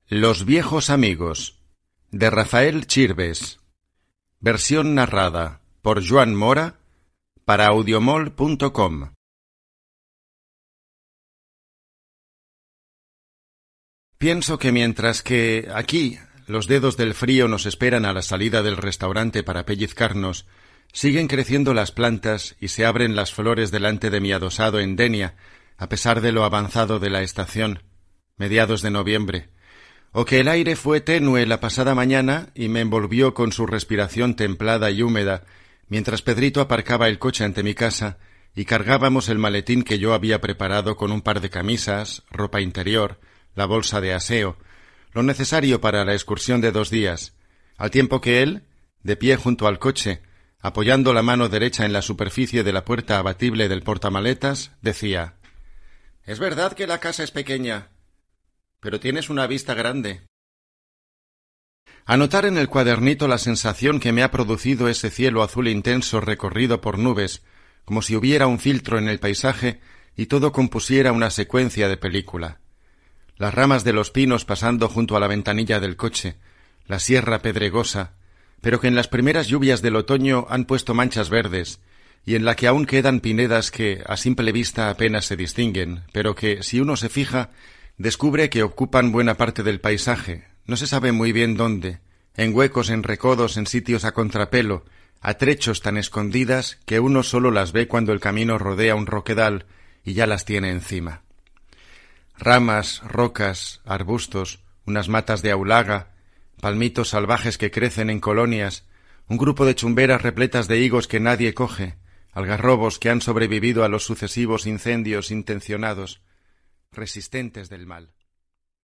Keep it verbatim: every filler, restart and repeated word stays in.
Los viejos amigos, de Rafael Chirves. Versión narrada por Joan Mora para audiomol punto com. Pienso que mientras que aquí los dedos del frío nos esperan a la salida del restaurante para pellizcarnos, siguen creciendo las plantas y se abren las flores delante de mi adosado en Denia, a pesar de lo avanzado de la estación, mediados de noviembre, o que el aire fue tenue la pasada mañana y me envolvió con su respiración templada y húmeda, mientras Pedrito aparcaba el coche ante mi casa y cargábamos el maletín que yo había preparado con un par de camisas, ropa interior, la bolsa de aseo, lo necesario para la excursión de dos días, al tiempo que él, de pie junto al coche, apoyando la mano derecha en la superficie de la puerta abatible del portamaletas, decía: «Es verdad que la casa es pequeña, pero tienes una vista grande». Anotar en el cuadernito la sensación que me ha producido ese cielo azul intenso recorrido por nubes, como si hubiera un filtro en el paisaje y todo compusiera una secuencia de película. Las ramas de los pinos pasando junto a la ventanilla del coche, la sierra pedregosa, pero que en las primeras lluvias del otoño han puesto manchas verdes, y en la que aún quedan pinedas que a simple vista apenas se distinguen, pero que, si uno se fija, descubre que ocupan buena parte del paisaje, no se sabe muy bien dónde, en huecos, en recodos, en sitios a contrapelo, a trechos tan escondidas que uno solo las ve cuando el camino rodea un roquedal y ya las tiene encima. Ramas, rocas, arbustos, unas matas de aulaga, palmitos salvajes que crecen en colonias, un grupo de chumberas repletas de higos que nadie coge, algarrobos que han sobrevivido a los sucesivos incendios intencionados, resistentes del mal.